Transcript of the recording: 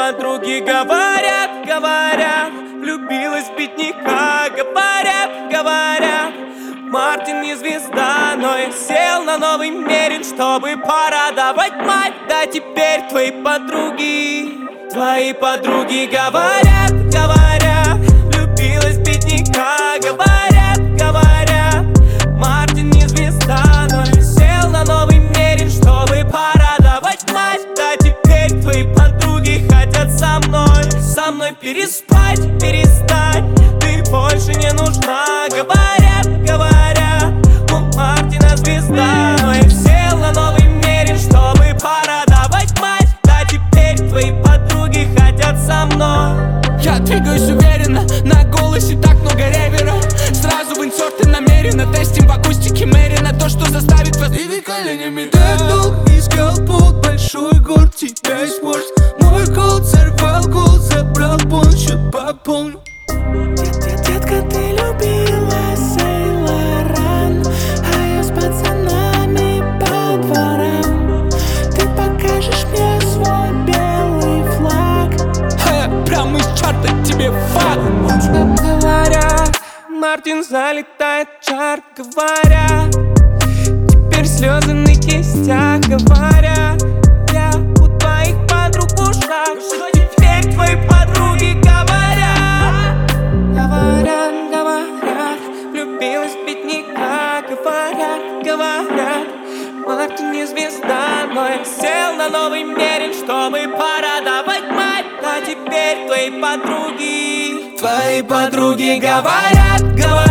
подруги говорят, говорят, влюбилась в бедняка. Говорят, говорят, Мартин не звезда, но я сел на новый Мерин, чтобы порадовать мать. Да теперь твои подруги говорят, говорят, влюбилась в бедняка. Говорят, говорят, Мартин не звезда, но я сел на новый Мерин, чтобы порадовать мать. Да теперь твои подруги хотят со мной переспать, перестать. Ты больше не нужна. Говорят, говорят, у Мартина звезда, но я сел на новый Мерин, чтобы порадовать мать. Да теперь твои подруги хотят со мной. Я двигаюсь уверенно, на голосе так много ревера. Сразу в инсерты намеренно, тестим в акустике Мерина. То, что заставит вас двигать коленями. Так долго искал под большой город, тебя испортил мой голод. Сорвал голод, забрал полностью, пополню. Детка, ты любила Сейлоран, а я с пацанами по дворам. Ты покажешь мне свой белый флаг. Прямо из чарта тебе факт. Говорят, Мартин залетает в чарт. Говорят, теперь слезы на кистях. Говорят, я у твоих подруг в ушах, что теперь твои подруги говорят. Говорят, говорят, влюбилась в бедняка. Говорят, говорят, Мартин не звезда, но я сел на новый Мерин, чтобы порадовать мать. А теперь твои подруги говорят, говорят.